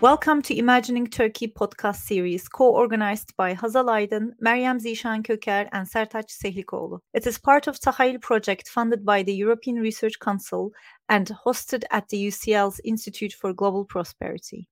Welcome to Imagining Turkey podcast series, co-organized by Hazal Aydın, Meryem Zişan Köker, and Sertaç Sehlikoğlu. It is part of Tahayyül project funded by the European Research Council and hosted at the UCL's Institute for Global Prosperity.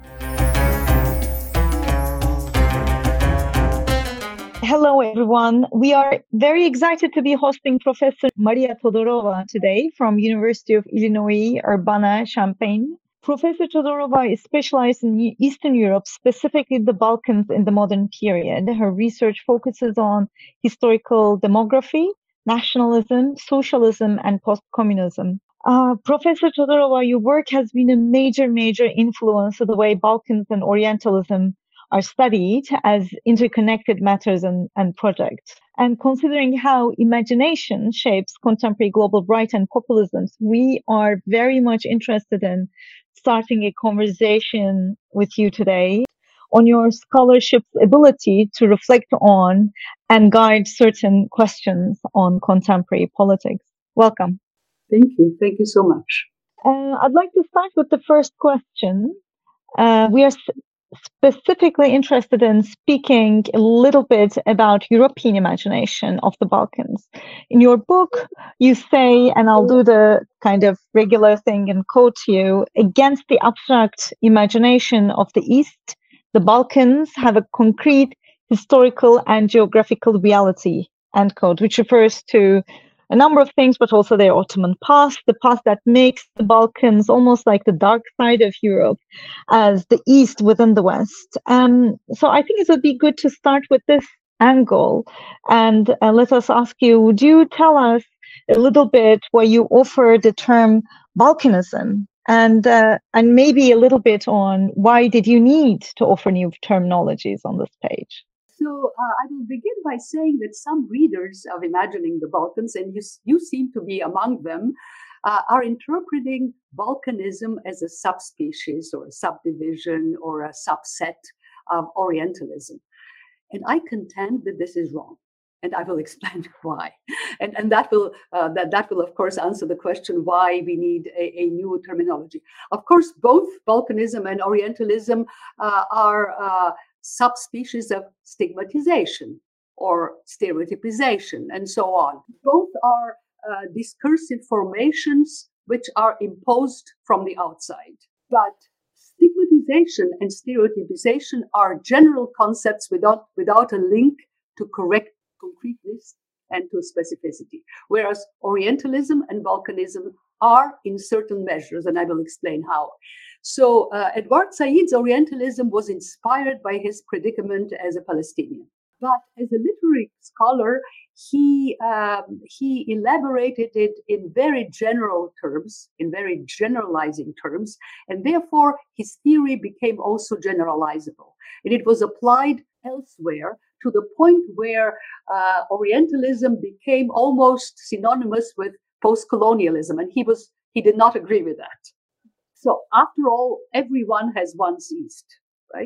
Hello, everyone. We are very excited to be hosting Professor Maria Todorova today from University of Illinois, Urbana-Champaign. Professor Todorova is specialized in Eastern Europe, specifically the Balkans in the modern period. Her research focuses on historical demography, nationalism, socialism, and post-communism. Professor Todorova, your work has been a major influence of the way Balkans and Orientalism are studied as interconnected matters and projects. And considering how imagination shapes contemporary global right and populisms, we are very much interested in starting a conversation with you today on your scholarship's ability to reflect on and guide certain questions on contemporary politics. Welcome. Thank you. Thank you so much. I'd like to start with the first question. We are specifically interested in speaking a little bit about European imagination of the Balkans. In your book, you say, and I'll do the kind of regular thing and quote you, against the abstract imagination of the East, the Balkans have a concrete historical and geographical reality, end quote, which refers to a number of things, but also their Ottoman past, the past that makes the Balkans almost like the dark side of Europe as the East within the West. So I think it would be good to start with this angle. And let us ask you, would you tell us a little bit where you offer the term Balkanism and maybe a little bit on why did you need to offer new terminologies on this page? So I will begin by saying that some readers of Imagining the Balkans, and you seem to be among them, are interpreting Balkanism as a subspecies or a subdivision or a subset of Orientalism. And I contend that this is wrong. And I will explain why. And that will, of course, answer the question why we need a new terminology. Of course, both Balkanism and Orientalism are subspecies of stigmatization or stereotypization and so on. Both are discursive formations which are imposed from the outside. But stigmatization and stereotypization are general concepts without a link to correct concreteness and to specificity. Whereas Orientalism and Balkanism are in certain measures, and I will explain how. So Edward Said's Orientalism was inspired by his predicament as a Palestinian. But as a literary scholar, he elaborated it in very general terms, in very generalizing terms, and therefore his theory became also generalizable. And it was applied elsewhere to the point where Orientalism became almost synonymous with post-colonialism, and he did not agree with that. So after all, everyone has one's East, right?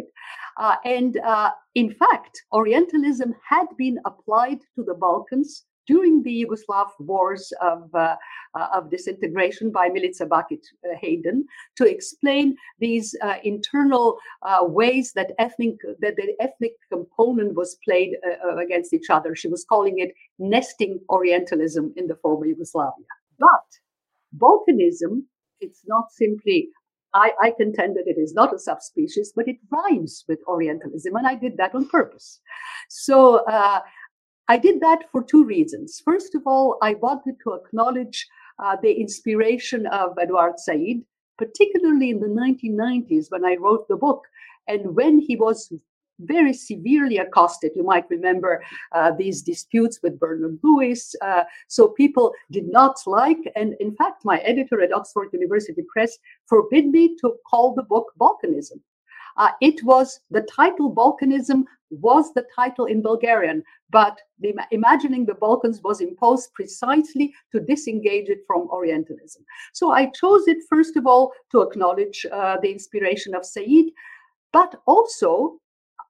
In fact, Orientalism had been applied to the Balkans during the Yugoslav wars of disintegration by Milica Bakić Hayden to explain these internal ways that the ethnic component was played against each other. She was calling it nesting Orientalism in the former Yugoslavia. But Balkanism, it's not simply, I contend that it is not a subspecies, but it rhymes with Orientalism, and I did that on purpose. So I did that for two reasons. First of all, I wanted to acknowledge the inspiration of Edward Said, particularly in the 1990s when I wrote the book, and when he was very severely accosted. You might remember these disputes with Bernard Lewis. So people did not like, and in fact, my editor at Oxford University Press forbid me to call the book Balkanism. It was, the title Balkanism was the title in Bulgarian, but Imagining the Balkans was imposed precisely to disengage it from Orientalism. So I chose it, first of all, to acknowledge the inspiration of Said, but also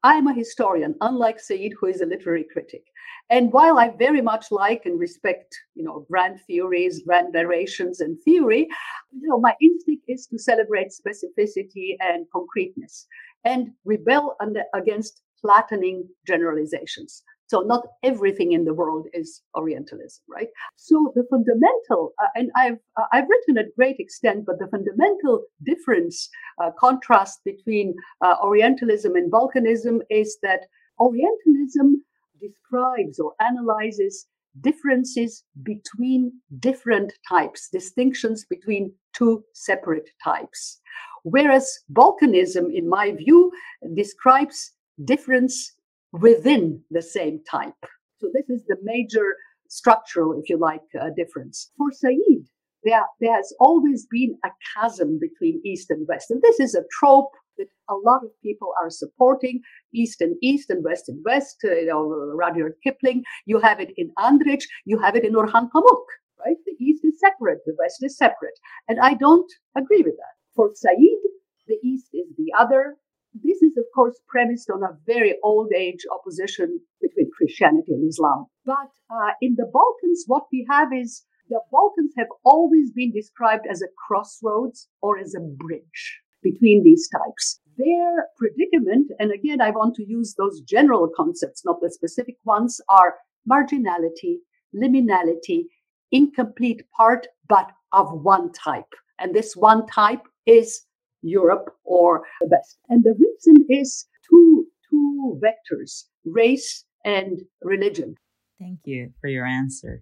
I'm a historian, unlike Said, who is a literary critic. And while I very much like and respect, grand theories, grand narrations, and theory, my instinct is to celebrate specificity and concreteness and rebel against flattening generalizations. So not everything in the world is Orientalism, right? So the fundamental, and I've written at great extent, but the fundamental difference, contrast between Orientalism and Balkanism is that Orientalism describes or analyzes differences between different types, distinctions between two separate types. Whereas Balkanism, in my view, describes difference within the same type. So this is the major structural, if you like, difference. For Said, there has always been a chasm between East and West. And this is a trope that a lot of people are supporting, East and West and West, Rudyard Kipling. You have it in Andrich, you have it in Orhan Pamuk, right? The East is separate, the West is separate. And I don't agree with that. For Said, the East is the other. This is, of course, premised on a very old age opposition between Christianity and Islam. But in the Balkans, what we have is the Balkans have always been described as a crossroads or as a bridge between these types. Their predicament, and again, I want to use those general concepts, not the specific ones, are marginality, liminality, incomplete part, but of one type. And this one type is Europe or the West. And the reason is two vectors, race and religion. Thank you for your answer.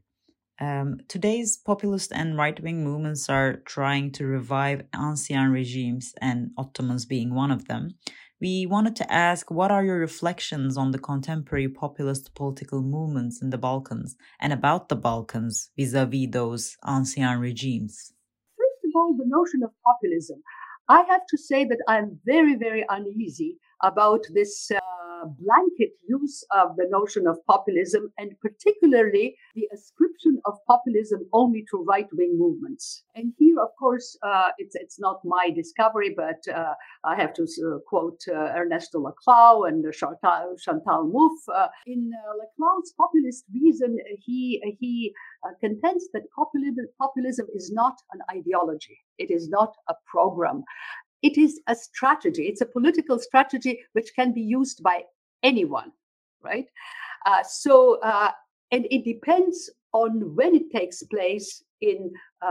Today's populist and right-wing movements are trying to revive ancien regimes, and Ottomans being one of them. We wanted to ask, what are your reflections on the contemporary populist political movements in the Balkans and about the Balkans vis-a-vis those ancien regimes? First of all, the notion of populism. I have to say that I'm very, very uneasy about this blanket use of the notion of populism, and particularly the ascription of populism only to right-wing movements. And here, of course, it's not my discovery, but I have to quote Ernesto Laclau and Chantal Mouffe. In Laclau's populist reason, he contends that populism is not an ideology. It is not a program. It is a strategy. It's a political strategy which can be used by anyone, right? And it depends on when it takes place in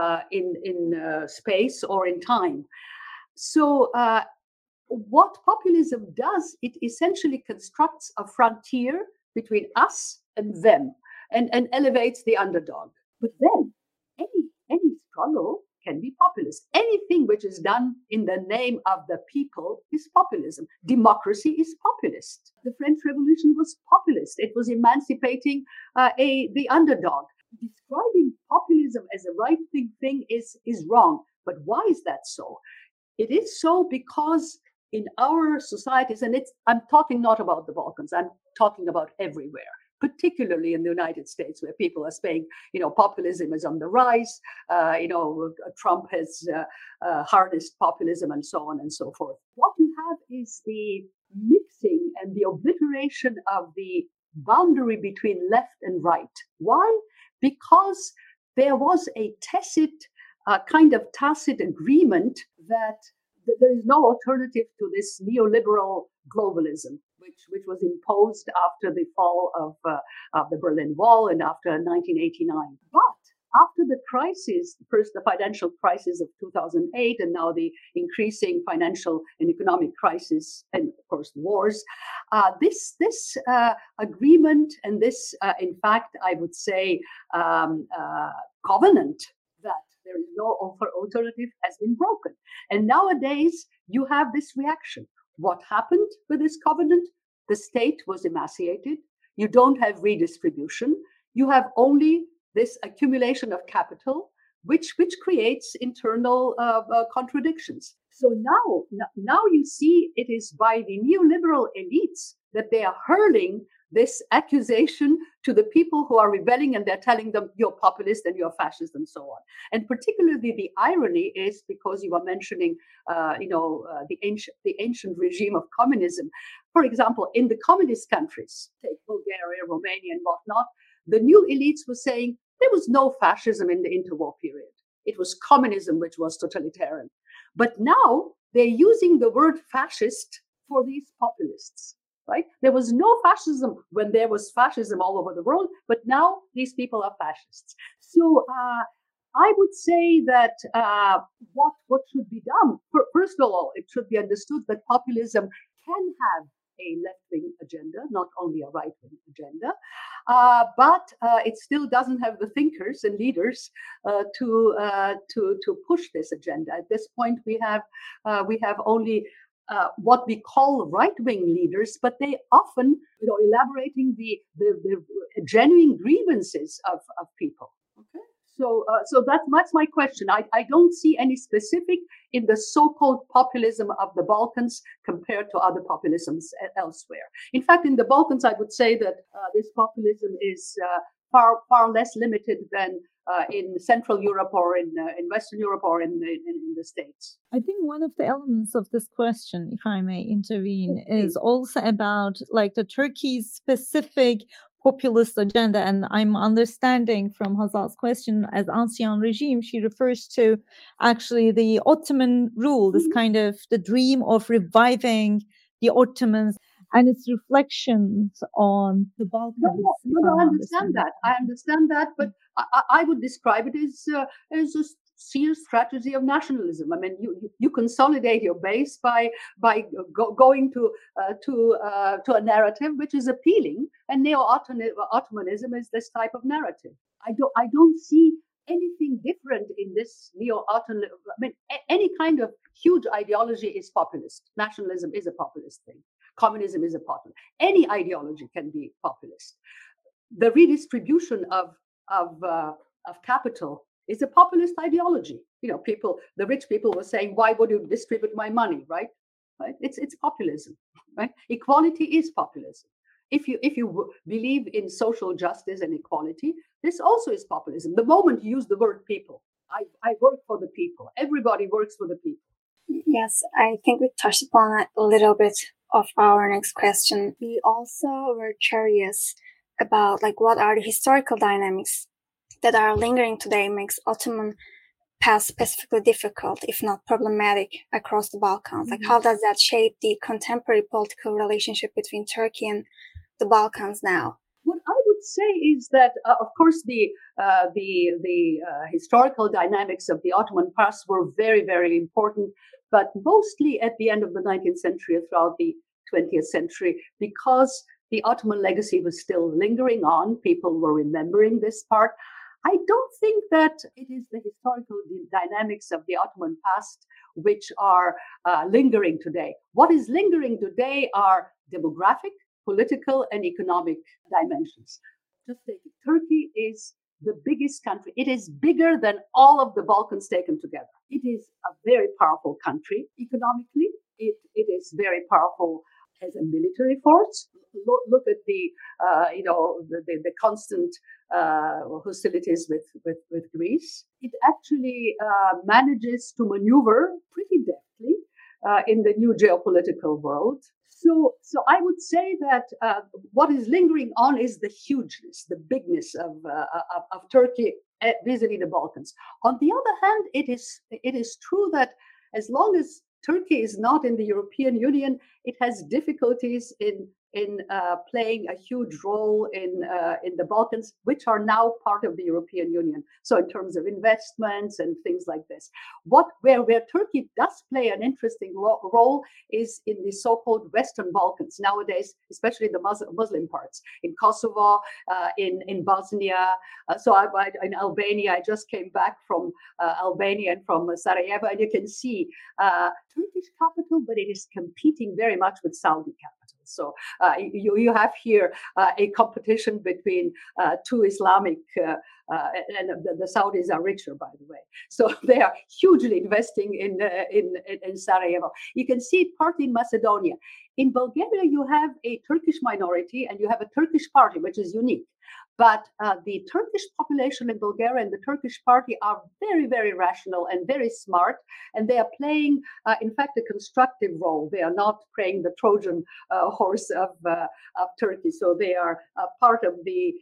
space or in time. So what populism does, it essentially constructs a frontier between us and them, and elevates the underdog. But then any struggle can be populist. Anything which is done in the name of the people is populism. Democracy is populist. The French Revolution was populist. It was emancipating the underdog. Describing populism as a right-wing thing is wrong. But why is that so? It is so because in our societies, and I'm talking not about the Balkans, I'm talking about everywhere, particularly in the United States, where people are saying, populism is on the rise, Trump has harnessed populism and so on and so forth. What you have is the mixing and the obliteration of the boundary between left and right. Why? Because there was a kind of tacit agreement that there is no alternative to this neoliberal globalism, which was imposed after the fall of the Berlin Wall and after 1989. But after the crisis, first the financial crisis of 2008, and now the increasing financial and economic crisis, and of course wars, this agreement and this, in fact, I would say, covenant that there is no alternative has been broken. And nowadays, you have this reaction. What happened with this covenant? The state was emaciated. You don't have redistribution. You have only this accumulation of capital, which creates internal contradictions. So now you see it is by the neoliberal elites that they are hurling this accusation to the people who are rebelling, and they're telling them you're populist and you're fascist and so on. And particularly the irony is, because you were mentioning, the ancient regime of communism. For example, in the communist countries, take Bulgaria, Romania, and whatnot, the new elites were saying there was no fascism in the interwar period. It was communism which was totalitarian. But now they're using the word fascist for these populists, right? There was no fascism when there was fascism all over the world, but now these people are fascists. So I would say that what should be done? First of all, it should be understood that populism can have a left-wing agenda, not only a right-wing agenda, but it still doesn't have the thinkers and leaders to push this agenda. At this point, we have only what we call right-wing leaders, but they often, elaborating the genuine grievances of people. Okay. So that's my question. I don't see any specific in the so-called populism of the Balkans compared to other populisms elsewhere. In fact, in the Balkans, I would say that this populism is far less limited than in Central Europe or in Western Europe or in the States. I think one of the elements of this question, if I may intervene, is also about like the Turkey's specific populist agenda. And I'm understanding from Hazal's question, as ancien regime, she refers to actually the Ottoman rule, this kind of the dream of reviving the Ottomans and its reflections on the Balkans. No, I understand that. I understand that, but I would describe it as a sheer strategy of nationalism. I mean, you consolidate your base by going to a narrative which is appealing, and neo-Ottomanism is this type of narrative. I don't see anything different in this neo-Ottoman. I mean, any kind of huge ideology is populist. Nationalism is a populist thing. Communism is a populist. Any ideology can be populist. The redistribution of capital is a populist ideology. The rich people were saying, "Why would you distribute my money?" Right? It's populism. Right? Equality is populism. If you believe in social justice and equality, this also is populism. The moment you use the word people, I work for the people. Everybody works for the people. Yes, I think we touched upon it a little bit of our next question. We also were curious about what are the historical dynamics that are lingering today makes Ottoman past specifically difficult, if not problematic, across the Balkans. How does that shape the contemporary political relationship between Turkey and the Balkans now? What I would say is that, of course, the historical dynamics of the Ottoman past were very, very important, but mostly at the end of the 19th century and throughout the 20th century, because the Ottoman legacy was still lingering on. People were remembering this part. I don't think that it is the historical dynamics of the Ottoman past which are lingering today. What is lingering today are demographic, political, and economic dimensions. Just take it. Turkey is the biggest country. It is bigger than all of the Balkans taken together. It is a very powerful country economically. It is very powerful as a military force. Look at the constant hostilities with Greece. It actually manages to maneuver pretty deftly in the new geopolitical world. So I would say that what is lingering on is the hugeness, the bigness of Turkey vis-a-vis the Balkans. On the other hand, it is true that as long as Turkey is not in the European Union, it has difficulties in playing a huge role in the Balkans, which are now part of the European Union. So in terms of investments and things like this, where Turkey does play an interesting role is in the so-called Western Balkans nowadays, especially the Muslim parts, in Kosovo, in Bosnia. In Albania, I just came back from Albania and from Sarajevo, and you can see Turkish capital, but it is competing very much with Saudi capital. So you have here a competition between two Islamic, and the Saudis are richer, by the way. So they are hugely investing in Sarajevo. You can see it partly in Macedonia. In Bulgaria, you have a Turkish minority and you have a Turkish party, which is unique. But the Turkish population in Bulgaria and the Turkish party are very, very rational and very smart, and they are playing, in fact, a constructive role. They are not playing the Trojan horse of Turkey. So they are part of the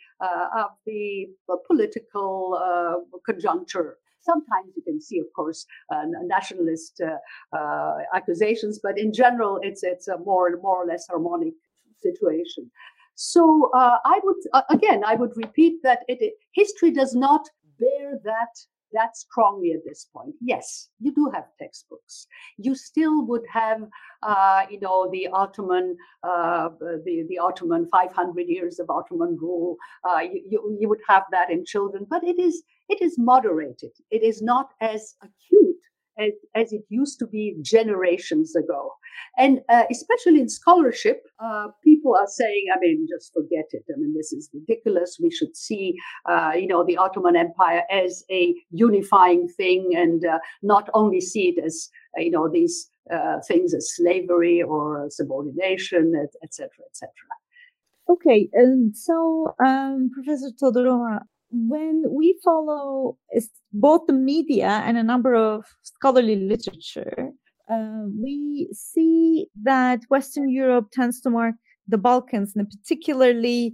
political conjuncture. Sometimes you can see, of course, nationalist accusations, but in general, it's a more or less harmonic situation. So I would repeat that history does not bear that strongly at this point. Yes, you do have textbooks. You still would have, the Ottoman, the Ottoman 500 years of Ottoman rule. You would have that in children, but it is moderated. It is not as acute as it used to be generations ago. And especially in scholarship, people are saying, just forget it. This is ridiculous. We should see, the Ottoman Empire as a unifying thing and not only see it as, these things as slavery or subordination, etc., etc. Okay, and so Professor Todorova, when we follow both the media and a number of scholarly literature, we see that Western Europe tends to mark the Balkans in a particularly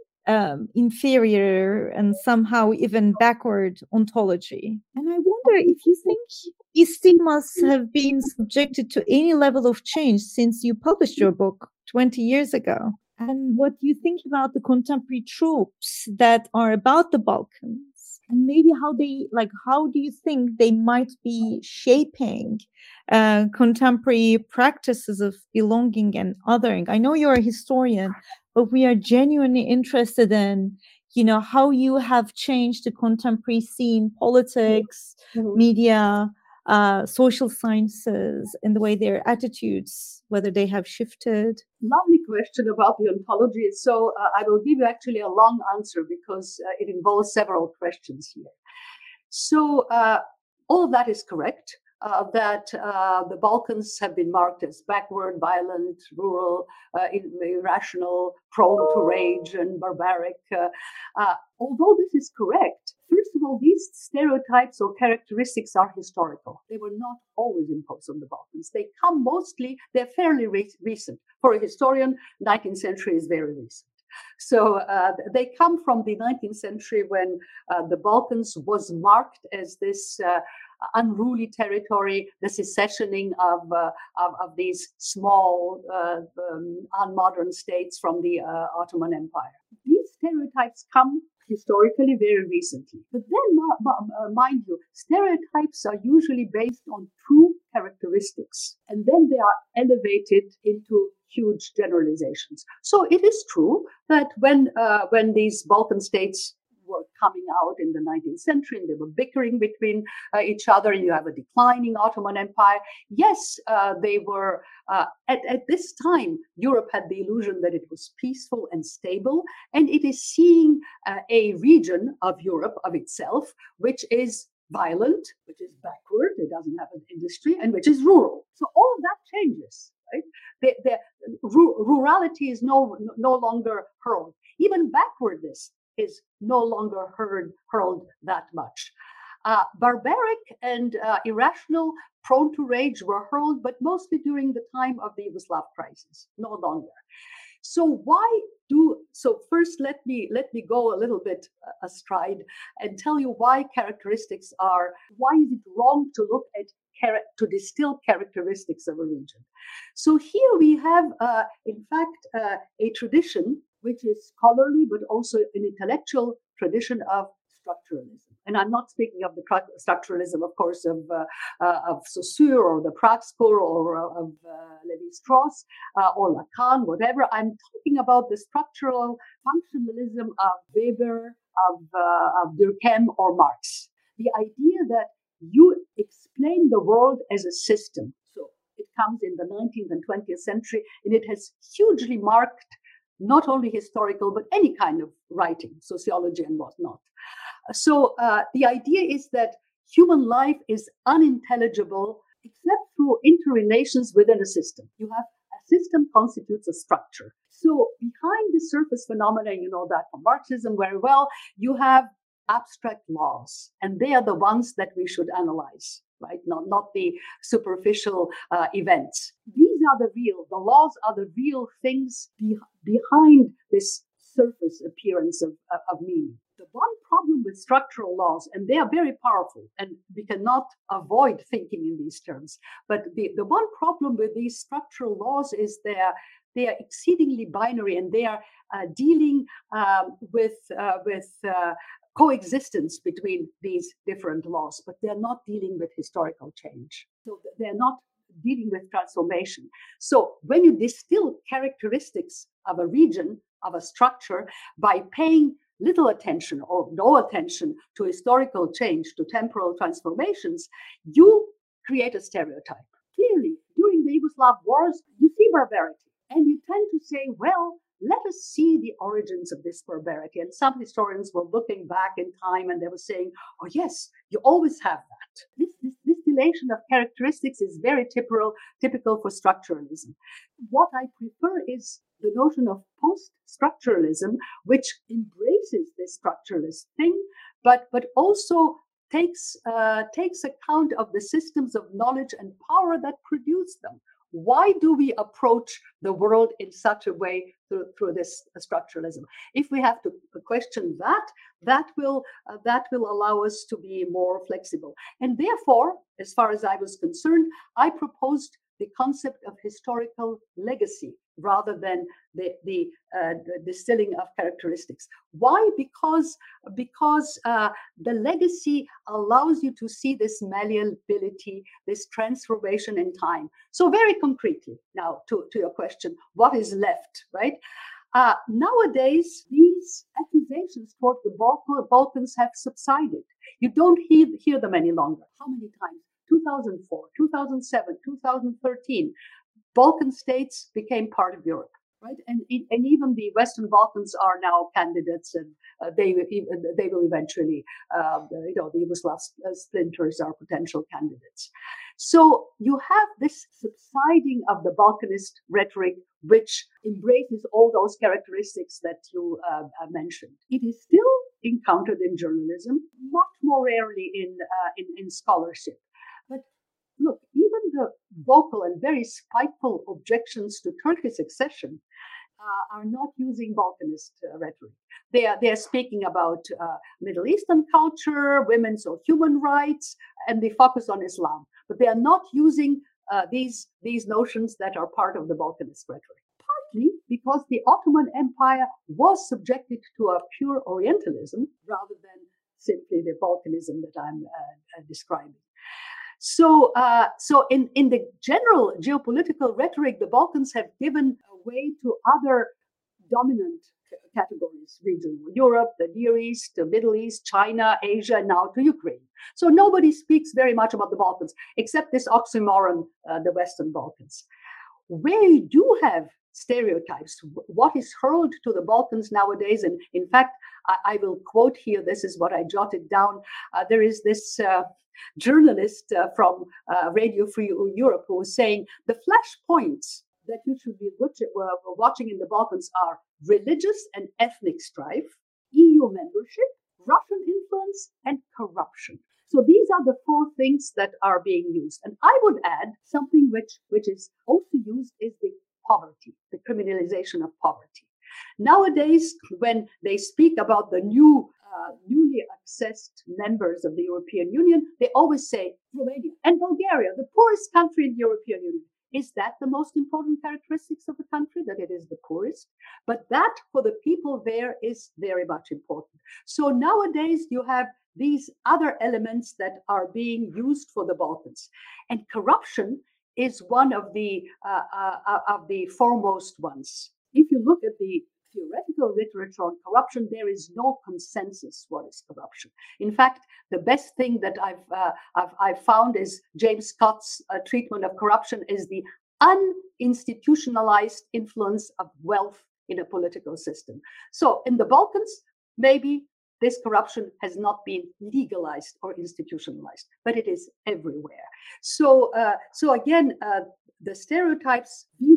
inferior and somehow even backward ontology. And I wonder if you think these stigmas have been subjected to any level of change since you published your book 20 years ago. And what do you think about the contemporary tropes that are about the Balkans? And maybe how do you think they might be shaping contemporary practices of belonging and othering? I know you're a historian, but we are genuinely interested in, how you have changed the contemporary scene, politics, media, social sciences, and the way their attitudes, whether they have shifted. Lovely question about the ontology. So I will give you actually a long answer because it involves several questions here. So all of that is correct. That the Balkans have been marked as backward, violent, rural, irrational, prone to rage and barbaric. Although this is correct, first of all, these stereotypes or characteristics are historical. They were not always imposed on the Balkans. They're fairly recent. For a historian, 19th century is very recent. So they come from the 19th century when the Balkans was marked as this unruly territory, the secessioning of these small, unmodern states from the Ottoman Empire. These stereotypes come historically very recently. But then, mind you, stereotypes are usually based on true characteristics, and then they are elevated into huge generalizations. So it is true that when these Balkan states were coming out in the 19th century and they were bickering between each other, and you have a declining Ottoman Empire. Yes, they were, at this time, Europe had the illusion that it was peaceful and stable, and it is seeing a region of Europe, of itself, which is violent, which is backward, it doesn't have an industry, and which is rural. So all of that changes, right? The rurality is no longer hurled. Even backwardness is no longer hurled that much. Barbaric and irrational, prone to rage were hurled, but mostly during the time of the Yugoslav crisis, no longer. So first let me go a little bit astride and tell you why is it wrong to look at to distill characteristics of a region. So here we have, in fact, a tradition which is scholarly, but also an intellectual tradition of structuralism. And I'm not speaking of the structuralism, of course, of Saussure or the Prague School or of Lévi-Strauss or Lacan, whatever. I'm talking about the structural functionalism of Weber, of Durkheim or Marx. The idea that you explain the world as a system. So it comes in the 19th and 20th century, and it has hugely marked not only historical, but any kind of writing, sociology and whatnot. So the idea is that human life is unintelligible except through interrelations within a system. You have a system constitutes a structure. So behind the surface phenomena, you know that from Marxism very well, you have abstract laws, and they are the ones that we should analyze, right? Not the superficial events. These are the laws are the real things behind this surface appearance of meaning. The one problem with structural laws, and they are very powerful, and we cannot avoid thinking in these terms, but the one problem with these structural laws is they are exceedingly binary, and they are dealing with coexistence between these different laws, but they're not dealing with historical change. So they're not dealing with transformation. So when you distill characteristics of a region, of a structure, by paying little attention or no attention to historical change, to temporal transformations, you create a stereotype. Clearly, during the Yugoslav wars, you see barbarity, and you tend to say, well, let us see the origins of this barbarity. And some historians were looking back in time and they were saying, oh, yes, you always have that. This distillation of characteristics is very typical for structuralism. What I prefer is the notion of post-structuralism, which embraces this structuralist thing, but also takes account of the systems of knowledge and power that produce them. Why do we approach the world in such a way through this structuralism? If we have to question that will allow us to be more flexible. And therefore, as far as I was concerned, I proposed the concept of historical legacy rather than the distilling of characteristics. Why? Because the legacy allows you to see this malleability, this transformation in time. So very concretely, now to your question, what is left, right? Nowadays, these accusations toward the Balkans have subsided. You don't hear them any longer. How many times? 2004, 2007, 2013, Balkan states became part of Europe, right? And even the Western Balkans are now candidates, and they will eventually, the Yugoslav splinters are potential candidates. So you have this subsiding of the Balkanist rhetoric, which embraces all those characteristics that you mentioned. It is still encountered in journalism, much more rarely in scholarship. But look, even the vocal and very spiteful objections to Turkish accession are not using Balkanist rhetoric. They are speaking about Middle Eastern culture, women's or human rights, and they focus on Islam. But they are not using these notions that are part of the Balkanist rhetoric. Partly because the Ottoman Empire was subjected to a pure Orientalism rather than simply the Balkanism that I'm describing. So in the general geopolitical rhetoric, the Balkans have given way to other dominant categories: regional Europe, the Near East, the Middle East, China, Asia, and now to Ukraine. So nobody speaks very much about the Balkans, except this oxymoron, the Western Balkans. Where you do have stereotypes, what is hurled to the Balkans nowadays, and in fact, I will quote here, this is what I jotted down. There is this journalist from Radio Free Europe who was saying the flashpoints that you should be watching in the Balkans are religious and ethnic strife, EU membership, Russian influence, and corruption. So these are the four things that are being used. And I would add something which is also used is the poverty, the criminalization of poverty. Nowadays, when they speak about the newly accessed members of the European Union, they always say Romania and Bulgaria, the poorest country in the European Union. Is that the most important characteristics of the country, that it is the poorest? But that for the people there is very much important. So nowadays you have these other elements that are being used for the Balkans. And corruption is one of the foremost ones. If you look at the theoretical literature on corruption, there is no consensus what is corruption. In fact, the best thing that I've found is James Scott's treatment of corruption is the uninstitutionalized influence of wealth in a political system. So in the Balkans, maybe this corruption has not been legalized or institutionalized, but it is everywhere. So again, the stereotypes vis-a-vis the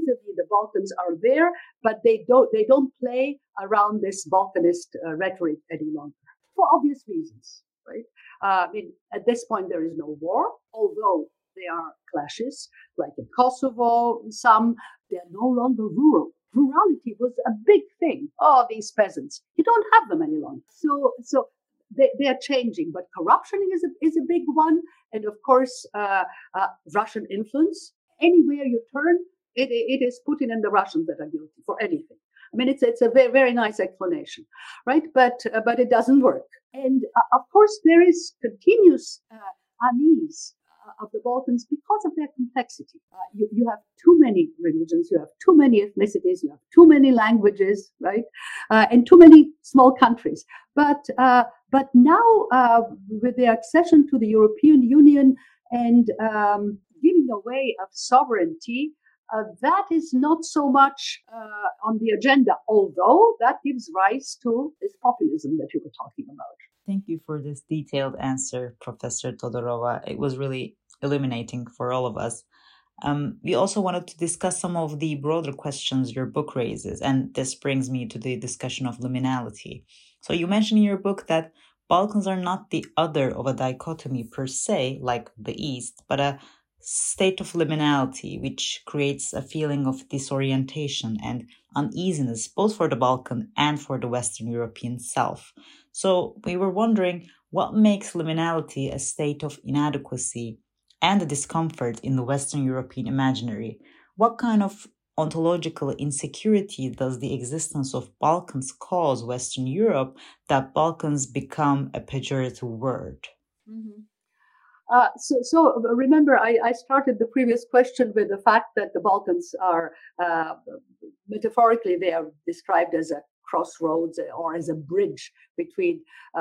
Balkans are there, but they don't play around this Balkanist rhetoric any longer for obvious reasons, right? I mean, at this point there is no war, although there are clashes, like in Kosovo. They're no longer rural. Rurality was a big thing. Oh, these peasants, you don't have them any longer. So they are changing, but corruption is a big one, and of course, Russian influence. Anywhere you turn, it is Putin and the Russians that are guilty for anything. I mean, it's a very, very nice explanation, right? But it doesn't work, and of course, there is continuous unease of the Balkans because of their complexity. You have too many religions, you have too many ethnicities, you have too many languages, right? And too many small countries. But now, with the accession to the European Union and giving away of sovereignty, that is not so much on the agenda, although that gives rise to this populism that you were talking about. Thank you for this detailed answer, Professor Todorova. It was really illuminating for all of us. We also wanted to discuss some of the broader questions your book raises, and this brings me to the discussion of liminality. So you mentioned in your book that Balkans are not the other of a dichotomy per se, like the East, but a state of liminality, which creates a feeling of disorientation and uneasiness, both for the Balkan and for the Western European South. So we were wondering what makes liminality a state of inadequacy and a discomfort in the Western European imaginary. What kind of ontological insecurity does the existence of Balkans cause Western Europe that Balkans become a pejorative word? Mm-hmm. So remember, I started the previous question with the fact that the Balkans are, metaphorically, they are described as a crossroads or as a bridge between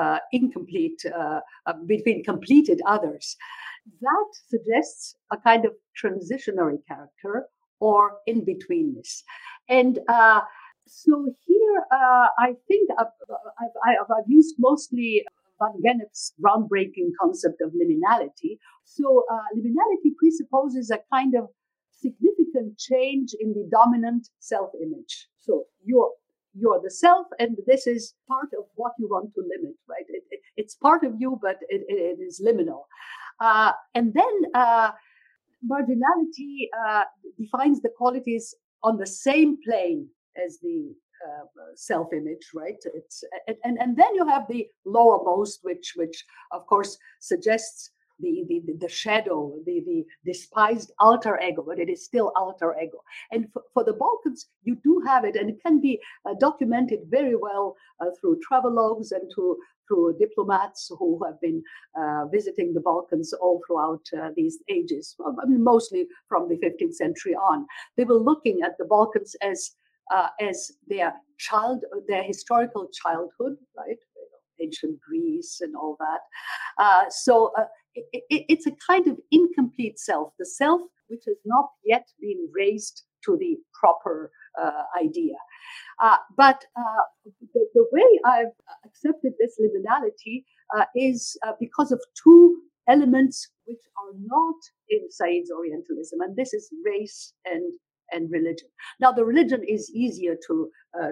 between completed others. That suggests a kind of transitionary character or in-betweenness. And so here, I think I've used mostly Van Gennep's groundbreaking concept of liminality. So liminality presupposes a kind of significant change in the dominant self-image. So you're the self, and this is part of what you want to limit, right? It's part of you, but it is liminal. And then marginality defines the qualities on the same plane as the self-image, right? And then you have the lowermost, which of course suggests the shadow, the despised alter ego, but it is still alter ego. And for the Balkans, you do have it, and it can be documented very well through travelogues and through diplomats who have been visiting the Balkans all throughout these ages. I mean, mostly from the 15th century on. They were looking at the Balkans as their historical childhood, right? Ancient Greece and all that. So it's a kind of incomplete self, the self which has not yet been raised to the proper idea. But the way I've accepted this liminality is because of two elements which are not in Said's Orientalism, and this is race and religion. Now, the religion is easier to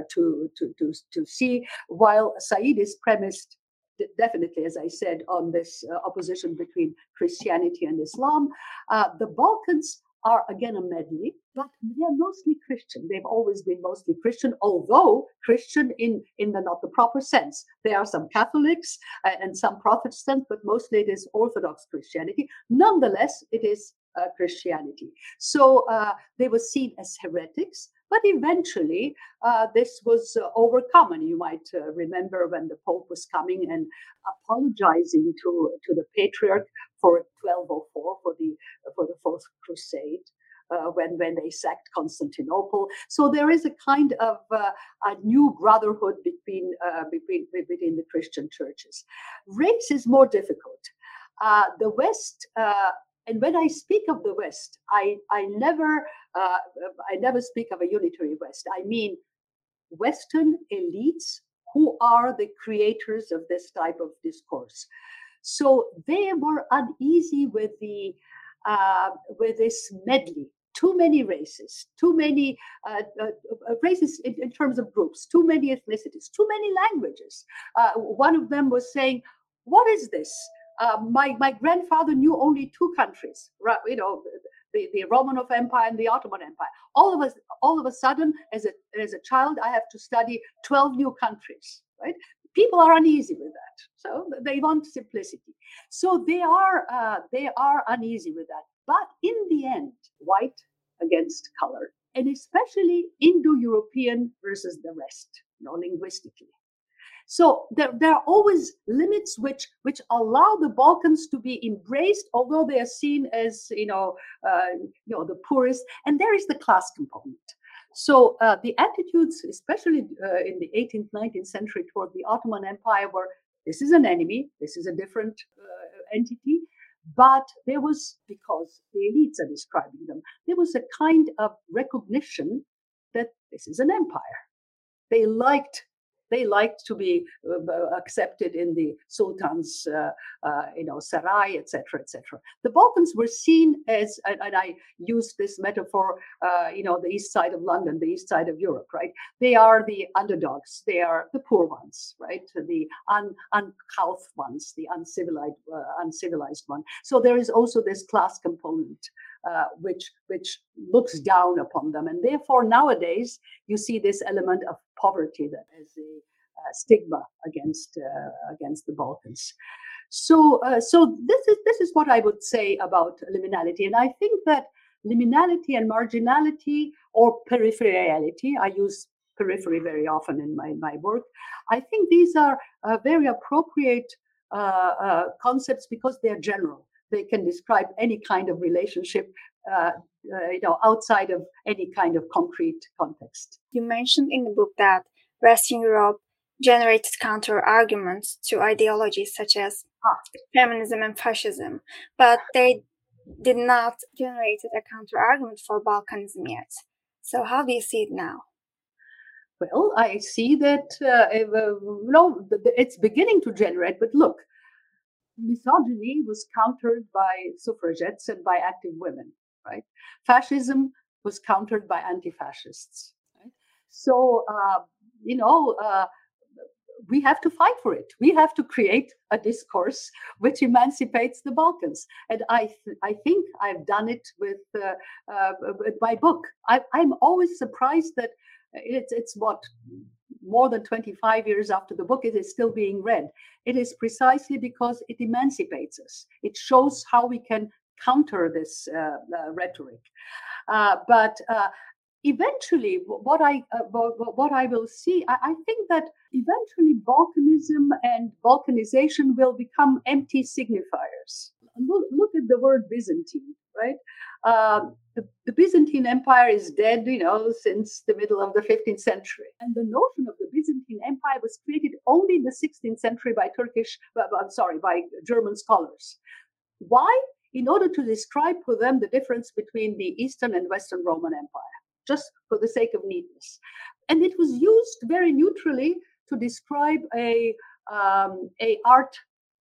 see, while Said is premised definitely, as I said, on this opposition between Christianity and Islam. The Balkans are again a medley, but they're mostly Christian. They've always been mostly Christian, although Christian in the not the proper sense. There are some Catholics and some Protestants, but mostly it is Orthodox Christianity. Nonetheless, it is Christianity. So they were seen as heretics, but eventually this was overcome. And you might remember when the Pope was coming and apologizing to the Patriarch for 1204 for the Fourth Crusade. When they sacked Constantinople, so there is a kind of a new brotherhood between the Christian churches. Race is more difficult. The West, and when I speak of the West, I never speak of a unitary West. I mean Western elites who are the creators of this type of discourse. So they were uneasy with this medley. too many races, too many races in terms of groups, too many ethnicities, too many languages. One of them was saying, "What is this? My grandfather knew only two countries, the Romanov Empire and the Ottoman Empire. All of a sudden, as a child, I have to study 12 new countries, right?" People are uneasy with that, so they want simplicity. So they are uneasy with that. But in the end, white against color, and especially Indo-European versus the rest, linguistically. So there are always limits which allow the Balkans to be embraced, although they are seen as the poorest. And there is the class component. So the attitudes, especially in the 18th, 19th century toward the Ottoman Empire, were this is an enemy, this is a different entity. But there was, because the elites are describing them, there was a kind of recognition that this is an empire. They liked to be accepted in the Sultan's, sarai, etc., etc. The Balkans were seen as, and I used this metaphor, the east side of London, the east side of Europe, right? They are the underdogs. They are the poor ones, right? The uncouth ones, the uncivilized one. So there is also this class component, which looks down upon them, and therefore nowadays you see this element of poverty that is a stigma against the Balkans. So this is what I would say about liminality, and I think that liminality and marginality or peripherality, I use periphery very often in my work. I think these are very appropriate concepts because they are general. They can describe any kind of relationship, outside of any kind of concrete context. You mentioned in the book that Western Europe generated counter-arguments to ideologies such as feminism and fascism, but they did not generate a counter-argument for Balkanism yet. So how do you see it now? Well, I see that it's beginning to generate, but look, misogyny was countered by suffragettes and by active women, right? Fascism was countered by anti-fascists, right? So, we have to fight for it. We have to create a discourse which emancipates the Balkans. And I think I've done it with my book. I'm always surprised that it's more than 25 years after the book, it is still being read. It is precisely because it emancipates us. It shows how we can counter this rhetoric. But eventually, what I will see, I think that eventually Balkanism and Balkanization will become empty signifiers. Look at the word Byzantine, right? The Byzantine Empire is dead, since the middle of the 15th century. And the notion of the Byzantine Empire was created only in the 16th century by German scholars. Why? In order to describe for them the difference between the Eastern and Western Roman Empire, just for the sake of neatness. And it was used very neutrally to describe an art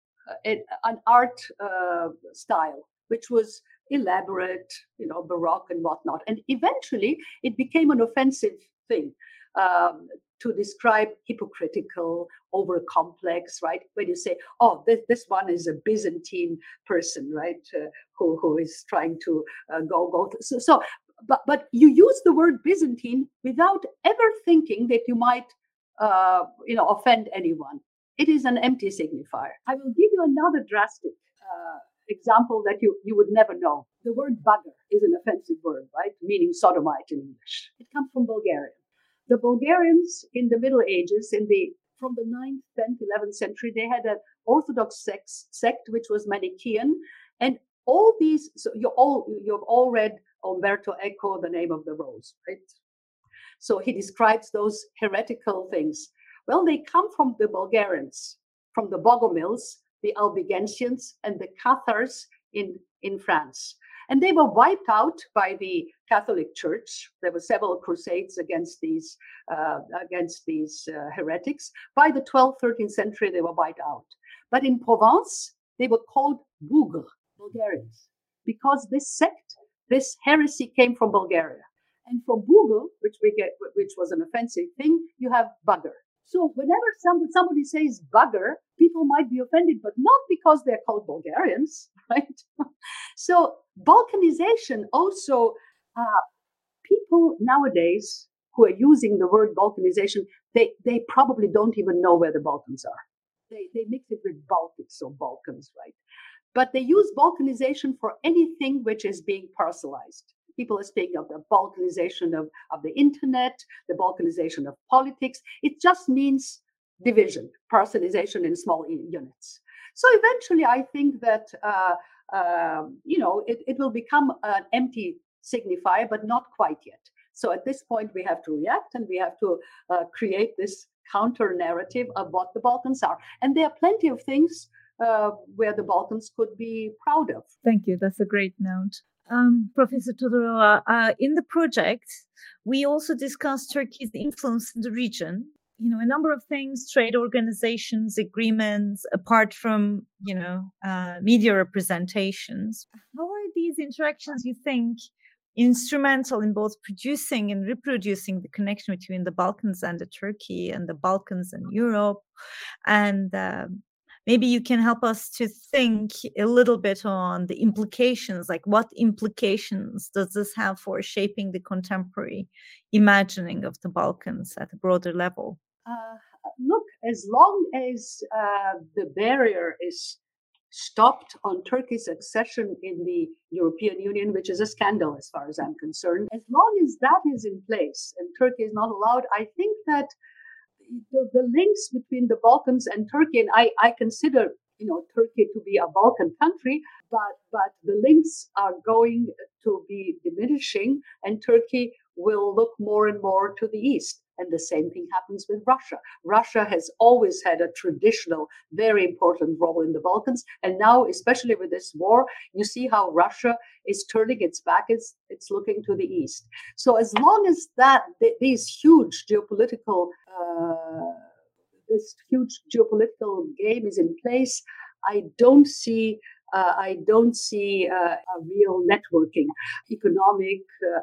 style, which was elaborate, Baroque and whatnot. And eventually it became an offensive thing to describe hypocritical, over complex, right? When you say, oh, this one is a Byzantine person, right? Who is trying to go. But you use the word Byzantine without ever thinking that you might, offend anyone. It is an empty signifier. I will give you another drastic example that you would never know. The word bagger is an offensive word, right? Meaning sodomite in English. It comes from Bulgarian. The Bulgarians in the Middle Ages, from the 9th, 10th, 11th century, they had an Orthodox sect which was Manichaean, and all these. So you've all read Umberto Eco, The Name of the Rose, right? So he describes those heretical things. Well, they come from the Bulgarians, from the Bogomils, the Albigensians, and the Cathars in France. And they were wiped out by the Catholic Church. There were several crusades against these heretics. By the 12th, 13th century, they were wiped out. But in Provence, they were called Bougres, Bulgarians, because this sect this heresy came from Bulgaria. And from Google, which was an offensive thing, you have bugger. So whenever somebody says bugger, people might be offended, but not because they're called Bulgarians, right? So Balkanization also, people nowadays who are using the word Balkanization, they probably don't even know where the Balkans are. They mix it with Baltics or Balkans, right? But they use Balkanization for anything which is being parcelized. People are speaking of the Balkanization of the internet, the Balkanization of politics. It just means division, parcelization in small units. So eventually, I think that it will become an empty signifier, but not quite yet. So at this point, we have to react and we have to create this counter narrative of what the Balkans are. And there are plenty of things where the Balkans could be proud of. Thank you. That's a great note. Professor Todorova, in the project, we also discussed Turkey's influence in the region. A number of things, trade organizations, agreements, apart from, media representations. How are these interactions, you think, instrumental in both producing and reproducing the connection between the Balkans and Turkey and the Balkans and Europe? And maybe you can help us to think a little bit on the implications, like what implications does this have for shaping the contemporary imagining of the Balkans at a broader level? Look, as long as the barrier is stopped on Turkey's accession in the European Union, which is a scandal as far as I'm concerned, as long as that is in place and Turkey is not allowed, I think that the links between the Balkans and Turkey, and I consider Turkey to be a Balkan country, but the links are going to be diminishing, and Turkey will look more and more to the east. And the same thing happens with Russia. Russia has always had a traditional, very important role in the Balkans. And now, especially with this war, you see how Russia is turning its back. It's looking to the east. So as long as these huge geopolitical game is in place, I don't see a real networking, economic.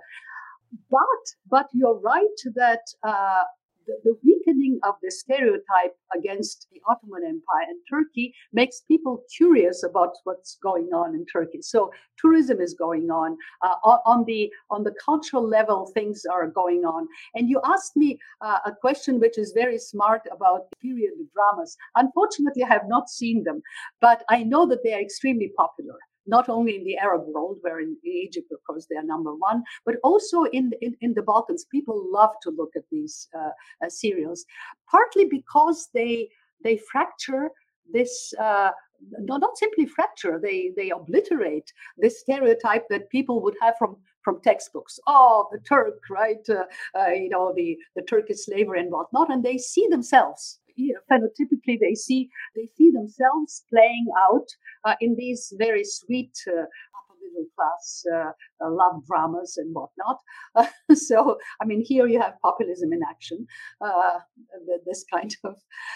But you're right that the weakening of the stereotype against the Ottoman Empire and Turkey makes people curious about what's going on in Turkey. So tourism is going on. On the cultural level, things are going on. And you asked me a question which is very smart about period dramas. Unfortunately, I have not seen them, but I know that they are extremely popular. Not only in the Arab world, where in Egypt, of course, they are number one, but also in the Balkans. People love to look at these serials, partly because they fracture this, not simply fracture, they obliterate this stereotype that people would have from textbooks. Oh, the Turk, right? The Turkish slavery and whatnot, and they see themselves. Phenotypically, they see themselves playing out in these very sweet upper middle class love dramas and whatnot. So, I mean, here you have populism in action. This kind of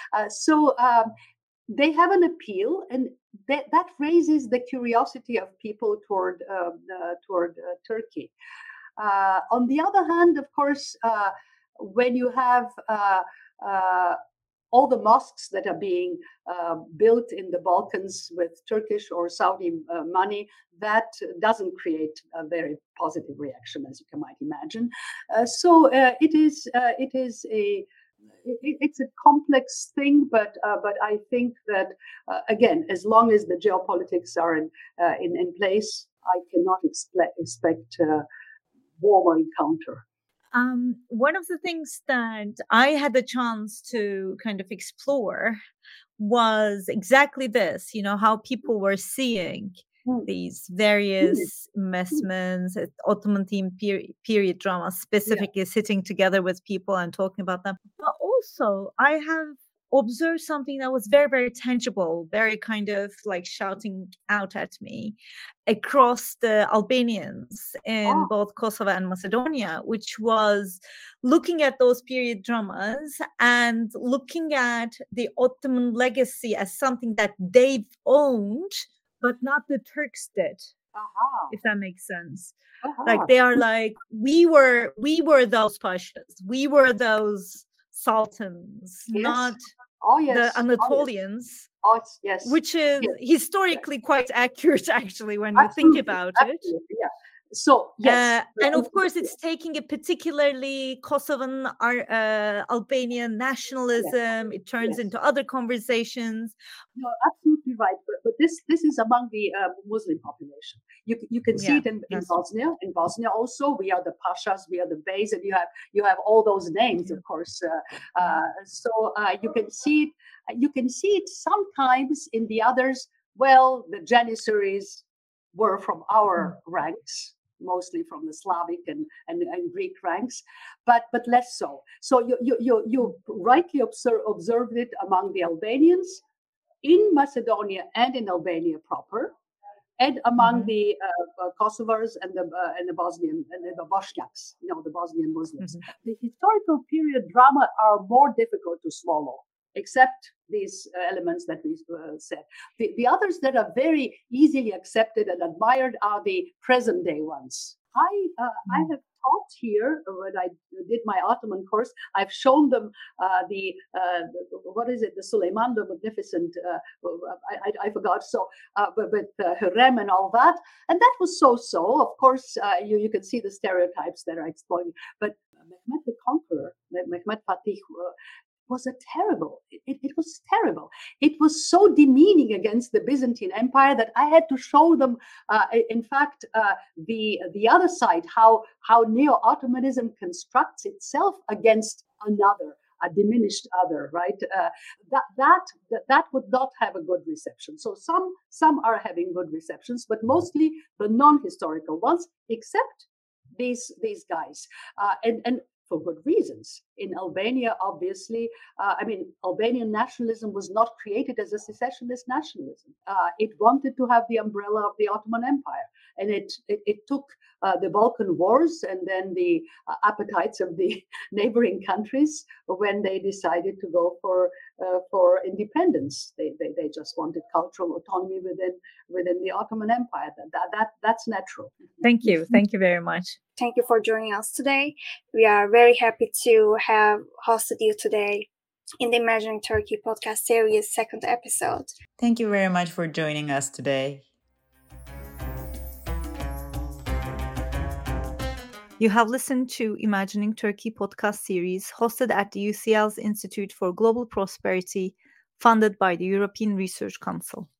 they have an appeal, and that raises the curiosity of people toward Turkey. On the other hand, of course, when you have all the mosques that are being built in the Balkans with Turkish or Saudi money, that doesn't create a very positive reaction, as you might imagine. So it's a complex thing, but I think that again, as long as the geopolitics are in place, I cannot expect warmer encounter. One of the things that I had the chance to kind of explore was exactly this, how people were seeing these various investments, Ottoman theme period dramas, specifically sitting together with people and talking about them. But also, I have observed something that was very, very tangible, very kind of like shouting out at me across the Albanians in both Kosovo and Macedonia, which was looking at those period dramas and looking at the Ottoman legacy as something that they've owned, but not the Turks did. Aha. if that makes sense. Aha. Like they are like, we were those pashas, we were those sultans, Yes. not Oh, yes. the Anatolians, Oh, yes. which is Yes. historically quite accurate, actually, when you think about it. Absolutely, yeah. So, yes. And of course, it's taking a particularly Kosovan Albanian nationalism. It turns into other conversations. You're absolutely right. But this is among the Muslim population. You can see it in Bosnia. In Bosnia also, we are the pashas, we are the beys, and you have all those names, of course. So you can see it. You can see it sometimes in the others. Well, the Janissaries were from our ranks, mostly from the Slavic and Greek ranks, but less so. So you rightly observed it among the Albanians in Macedonia and in Albania proper, and among the Kosovars and the Bosnian and the Bosniaks, the Bosnian Muslims. The historical period drama are more difficult to swallow, except these elements that we said. The others that are very easily accepted and admired are the present day ones. I have taught here when I did my Ottoman course. I've shown them the Suleiman the Magnificent. I forgot. So, but Hürrem and all that, and that was so. Of course, you can see the stereotypes that are exploited. But Mehmed the Conqueror, Mehmed Fatih, was terrible. It was terrible. It was so demeaning against the Byzantine Empire that I had to show them, in fact, the other side, how Neo-Ottomanism constructs itself against another, a diminished other, right? That would not have a good reception. So some are having good receptions, but mostly the non-historical ones, except these guys, and for good reasons. In Albania, obviously, Albanian nationalism was not created as a secessionist nationalism. It wanted to have the umbrella of the Ottoman Empire, and it took the Balkan Wars and then the appetites of the neighboring countries when they decided to go for independence. They just wanted cultural autonomy within the Ottoman Empire. That's natural. Thank you very much. Thank you for joining us today. We are very happy to have hosted you today in the Imagining Turkey podcast series 2nd episode. Thank you very much for joining us today. You have listened to Imagining Turkey podcast series hosted at the UCL's Institute for Global Prosperity, funded by the European Research Council.